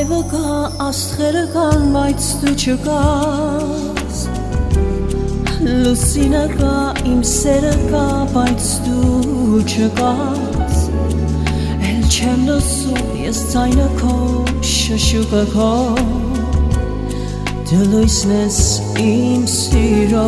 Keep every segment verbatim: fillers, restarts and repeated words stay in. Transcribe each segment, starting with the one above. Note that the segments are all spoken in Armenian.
Արևը կա, աստղերը կան, բայց դու չկաս Լուսինը կա, իմ սերը կա, բայց դու չկաս Էլ չեմ լսում, ես ձայնը քո, շշուկը քո Դու լույսն ես իմ սիրո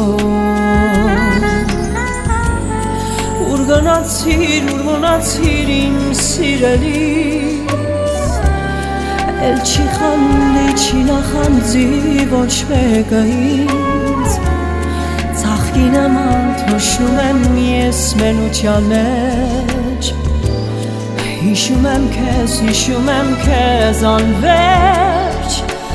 Ուր գնացիր, ուր մնացիր իմ սիրելիս Էլ չի խանդի, չի նախանձի ոչ մեկը ինձ Ծաղկի նման թոշում եմ ես մենության մեջ Հիշում եմ քեզ, հիշում եմ քեզ անվերջ,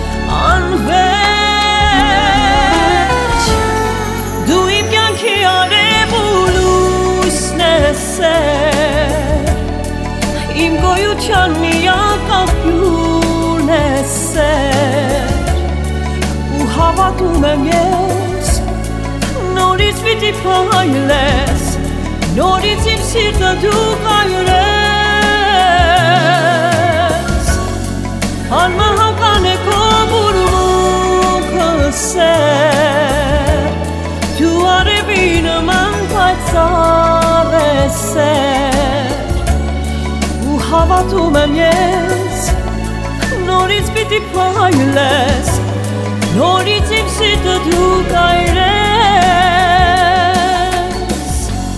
անվերջ Դու իմ կյանքի արև ու լույսն ես սեր Իմ գոյության միակ աղբյուրն ես սեր Ու հավատում եմ ես Նորից պիտի փայլես Նորից իմ սիրտը դու կայրես Անմահական է քո բուրմունքը սեր Դու արևի նման պայծառ ես սեր Ու հավատում եմ ես Նորից պիտի փայլես Նորից իմ սիրտը դու կայրես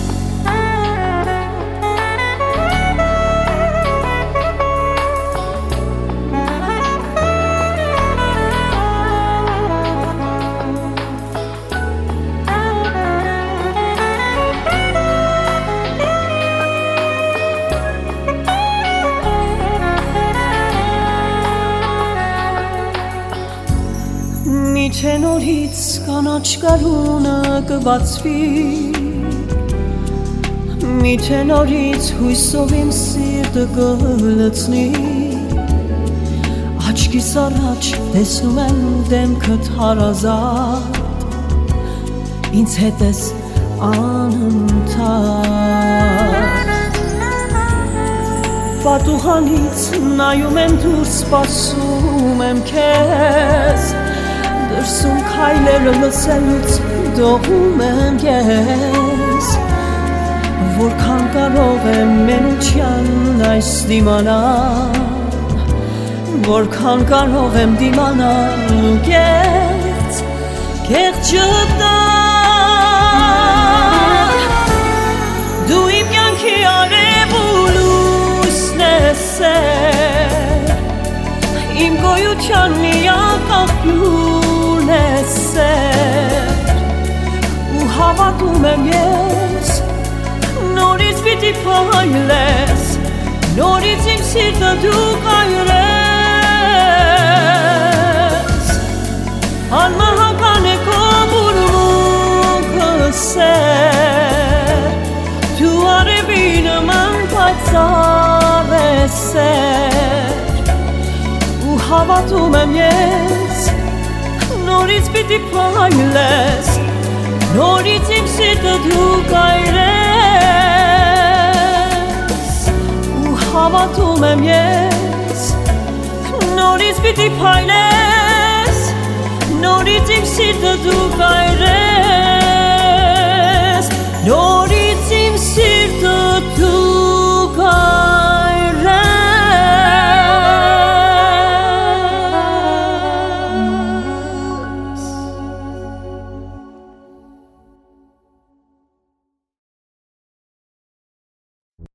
Միթե նորից կանաչ գարունը կբացվի Միթե նորից հույսով իմ սիրտը կլցնի Աչքիս առաջ տեսնում եմ դեմքդ հարազատ Ինձ հետ ես անընդհատ Պատուհանից նայում եմ դուրս սպասում եմ քեզ Դրսում քայլերը լսելուց դողում եմ ես Որքան կարող եմ մենության այս դիմանալ Որքան կարող եմ դիմանալ ու կեղծ, կեղծ չտալ Դու իմ կյանքի արև ու լույսն ես սեր Իմ գոյության միակ աղբյուրն ես սեր Ու հավատում եմ ես Նորից պիտի փայլես Նորից իմ սիրտը դու կայրես Անմահական է քո բուրմունքը սեր Դու արևի նման պայծառ ես սեր Ու հավատում եմ ես Նորից պիտի փայլես Նորից իմ սիրտը դու կայրես Ու հավատում եմ ես Նորից պիտի փայլես Նորից իմ սիրտը դու կայրես